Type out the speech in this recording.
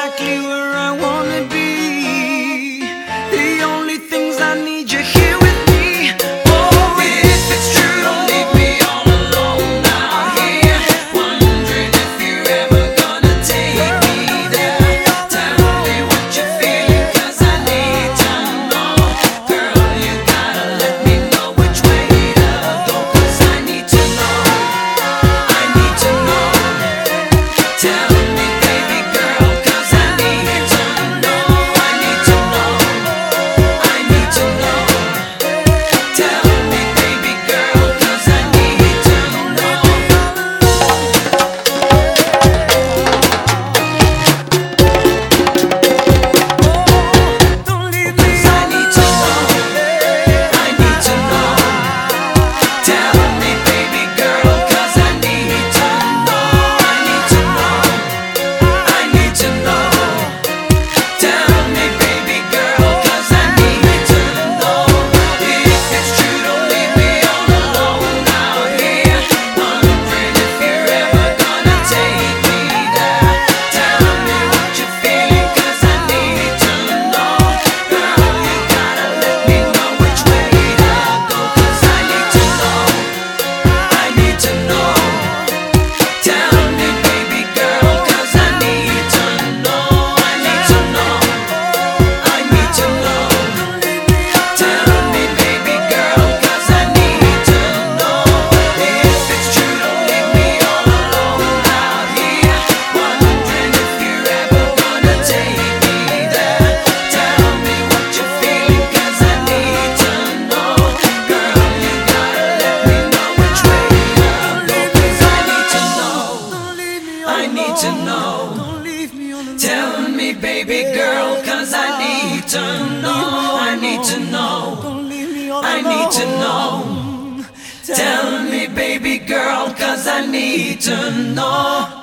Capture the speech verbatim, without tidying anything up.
exactly where I wanna be. The only things I need you here with me. Oh, if it's true, don't leave me all alone out here, wondering if you're ever gonna take me there. Tell me what you're feeling, 'cause I need to know. Girl, you gotta let me know which way to go, 'cause I need to know. I need to know. Tell me, baby girl, 'cause I need to know. I need to know. I need to know. Tell me, baby girl, 'cause I need to know. Don't leave me. 'Cause I need to know. I need to know. Tell me, baby girl, 'cause I need to know. I need to know. I need to know. Tell me, baby girl, 'cause I need to know. If it's true, don't leave me all alone out here, wondering if you're ever gonna take me there. Tell me what you're feeling, 'cause I need to know. Girl, you gotta let me know which way to go, 'cause I need to know. I need to know. Tell me, baby girl, 'cause I need to know. I need to know. I need to know. Tell me, baby girl, 'cause I need to know. If it's true, don't leave me all alone out here, wondering if you're ever gonna take me there. Tell me what you're feeling, 'cause I need to know. Girl, you gotta let me know which way to go, 'cause I need to know. I need to know. Tell me, baby girl, 'cause I need to know. I need to know. I need to know. Tell me, baby girl, 'cause I need to know.